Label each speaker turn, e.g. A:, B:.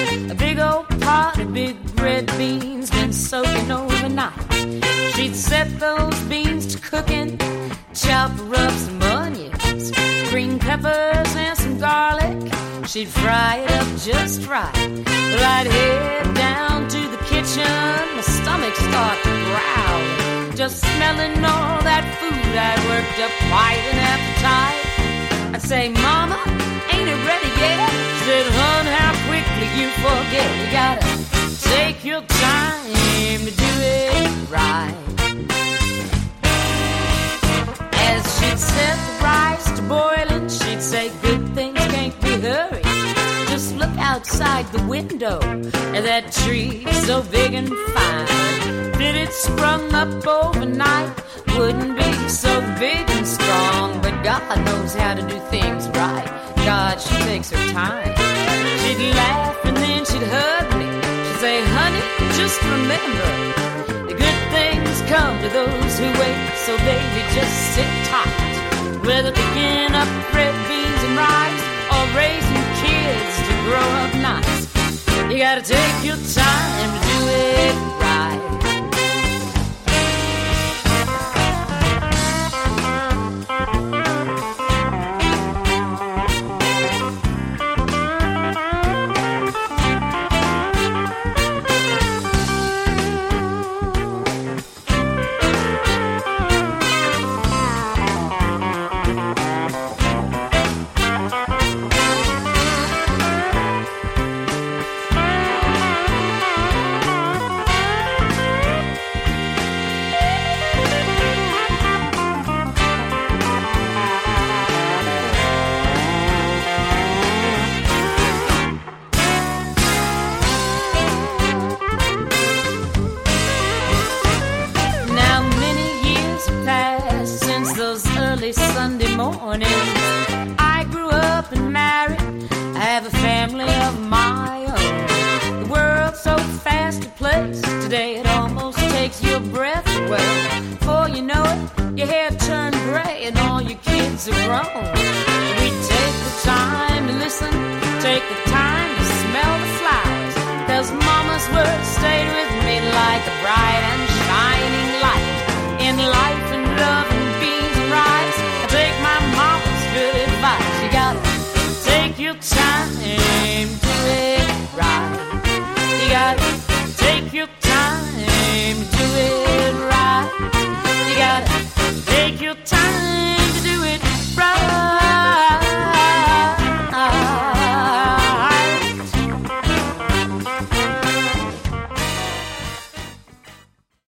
A: A big old pot of big red beans been soaking overnight. She'd set those beans to cooking, chop up some onions, green peppers and some garlic. She'd fry it up just right. Well, I'd head down to the kitchen, my stomach start to growl. Just smelling all that food, I'd worked up quite an appetite. I'd say, Mama, ain't it ready yet? She said, Hon, how quickly you forget. You gotta take your time to do it right. As she'd set the rice to boiling, she'd say, good things can't be hurried. Just look outside the window at that tree so big and fine. Did it sprung up overnight, wouldn't be so big and strong. But God knows how to do things right. God, she takes her time. She'd laugh and then she'd hug me. She'd say, honey, just remember, the good things come to those who wait. So baby, just sit tight. Whether picking up red beans and rice or raising kids to grow up nice, you gotta take your time to do it right. Sunday morning, I grew up and married. I have a family of my own. The world's so fast a place today, it almost takes your breath away. Before you know it, your hair turned gray and all your kids are grown. We take the time to listen, take the time